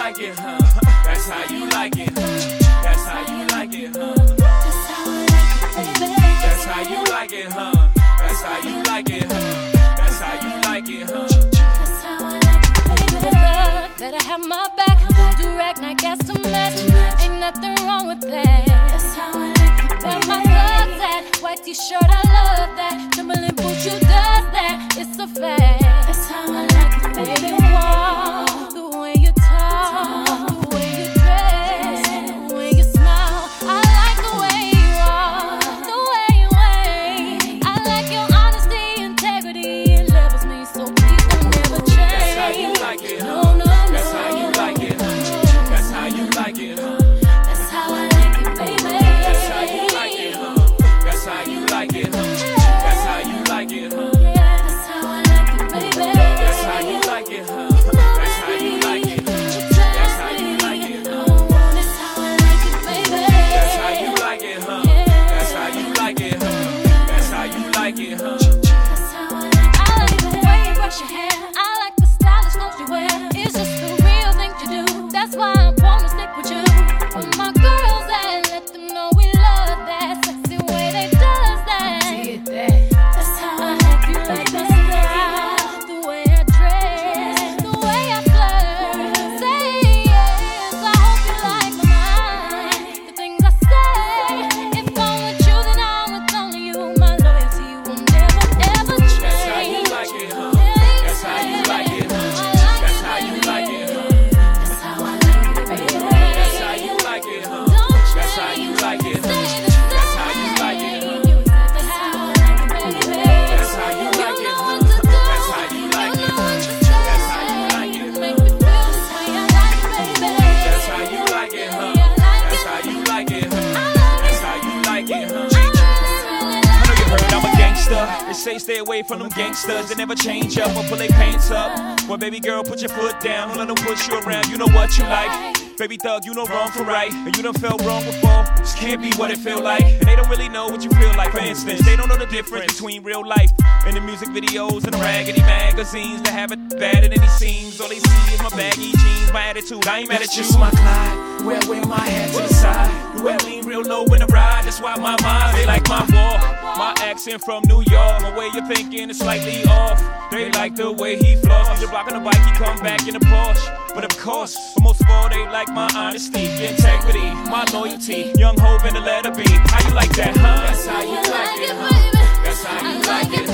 like it, huh? That's how you like it, huh? That's how you like it, huh? That's how you like it, huh? That's how you like it, huh? That's how you like it, huh? That's how I like it, baby. Better have my back. Direct, not gas to match. Ain't nothing wrong with that. That's how I like it, baby. Where my love's at. White t-shirt, I love that. Timberland boots, you does that. It's a fact. That's how I like it, baby. The way you walk, the way you talk, the way you dress, the way you smile. I like the way you are, the way you ain't. I like your honesty, integrity, and levels me. So please don't never change. That's how you like it, huh? No, no, no. That's how you like it, huh? That's how you like it, huh? That's how I like it, baby. That's how you like it, huh? That's how you like it, huh? That's how you like it, huh? Yeah, that's how I like it, baby. That's how you like it, huh? That's how you like it, huh? That's how you like it, huh? That's how I like it, baby. That's how you like it, huh? That's how you like it, huh? That's how you like it, huh? That's how I like it. I like the way you brush your hair. I like the stylish clothes you wear. It's just the real thing you do. That's why I wanna stick with you. With my girls and let them know we love that sexy way they does that. That's how I like you like my style, the way I dress, the way I flirt. Say yes, I hope you like my mind, the things I say. If I'm with you, then I'm with only you. My loyalty will never ever change. That's how you like it, huh? That's how you like it, huh? That's how you like it, huh? That's how I like it, baby. That's how you like it, huh? That's how you like it, huh? That's how you like it, huh? That's how I like it, baby. That's how you like it, huh? That's how you like it, huh? That's how you like it, Make huh? me feel this way, I like it, baby. That's how you like it, huh? That's how you like it, huh? That's how you like it, huh? I I know you heard I'm a gangster. They say stay away from them gangsters. They never change up or pull their pants up. Well, baby girl, put your foot down. Don't let them push you around. You know what you like. Baby thug, you know wrong for right. And you done felt wrong before. This can't be what it feel like. And they don't really know what you feel like. For instance, they don't know the difference between real life and the music videos and the raggedy magazines that have it better than he seems. All they see is my baggy jeans, my attitude. I ain't mad at you. Just my Clyde, wear my hat to the side. You lean real low in the ride, that's why my mind, they like my walk. My accent from New York, my way of thinking is slightly off. They like the way he floss. He's a block on the bike, he come back in a Porsche. But of course, but most of all, they like my honesty, integrity, my loyalty. Young Hov in the letter B. How you like that, huh? That's how you like it, huh? That's how you like it,